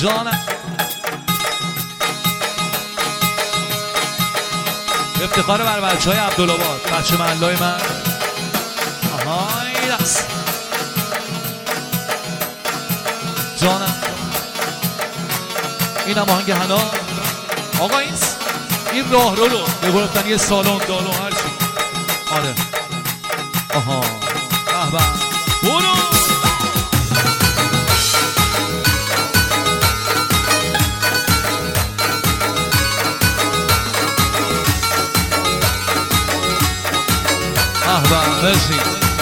جانم افتخار بر بچه های عبدالآباد بچه محلای من آهای دست جانم این هم آهنگ حنا آقا این راه رو بگرفتن یه سالن دالو هرچی آره آها به به برو احبا مرسی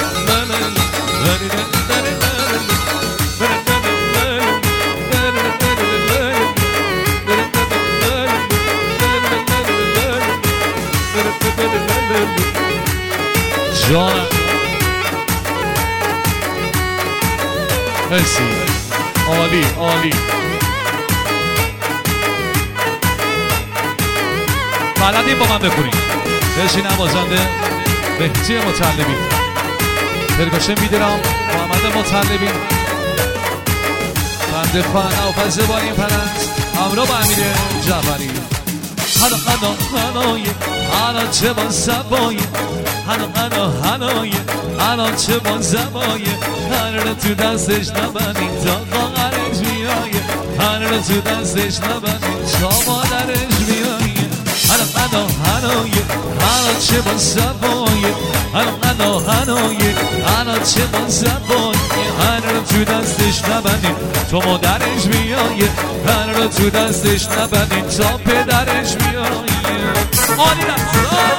جانم مرسی عالی عالی بلدیم با من بخونیم مرسی نوازنده بهتی مطلبی پرکاشن بیدرام محمد مطلبی بنده خانه و فزه با این پرست همراه با امیر جعفری حالا چه با زبایی حالا چه با زبایی هر رو تو دستش نبنی تا خواهرش بیایی هر رو تو دستش نبنی تا مادرش بیایی حالا چه با زبایی حالا چه با زبایی هر رو تو دستش نبنی تا مادرش بیایی هر رو تو دستش نبنی تا پدرش بیایی آلی دست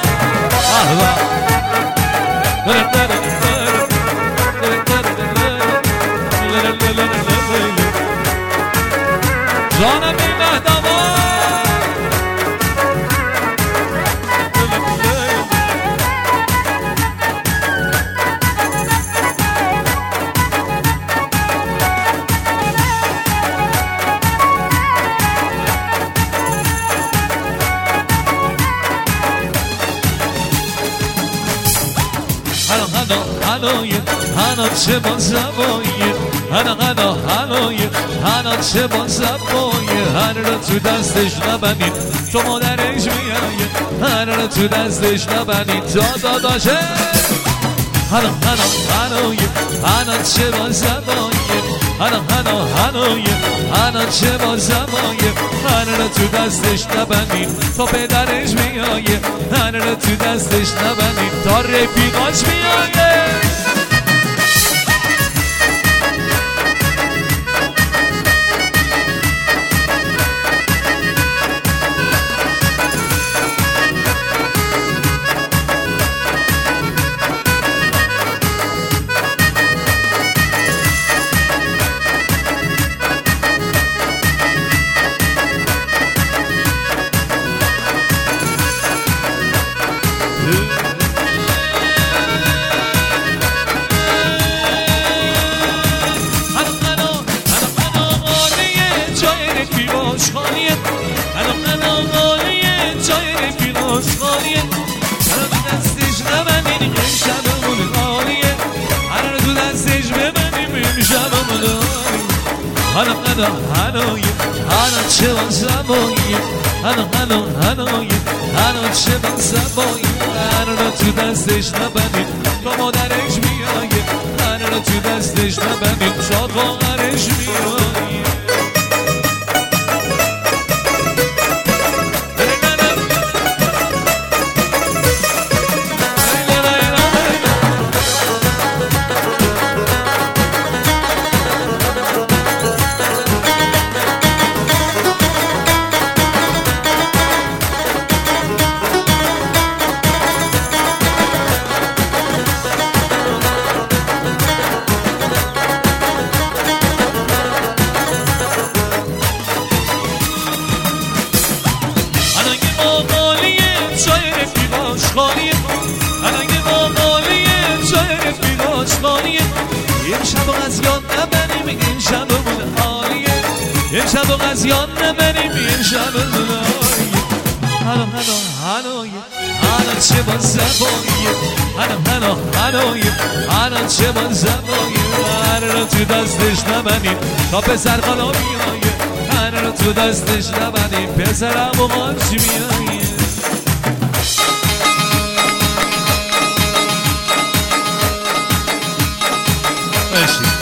جانم بی مهدوان حالا چه با زبایی حالا چه با زبایی هر رو تو دستش نبنید تو مادرش میایی هر رو تو دستش نبنید تا داداشه حالا چه با زبایی حالا چه با زبایی هر رو تو دستش نبنید تا پدرش میایی هر رو تو دستش نبنید تا رفیقاش میایی حالا چه با زبایی حالا چه با زبایی هر رو تو دستش نبنید تا مادرش میایی هر رو تو دستش نبنید تا خواهرش میایی امشب غزیان نبریم امشب زنایی حالا چه با زبایی حالا چه با زبایی هر رو تو دستش نبنیم تا پسر خالا بیایی تو دستش نبندیم پسرم و ماچی میایی باشی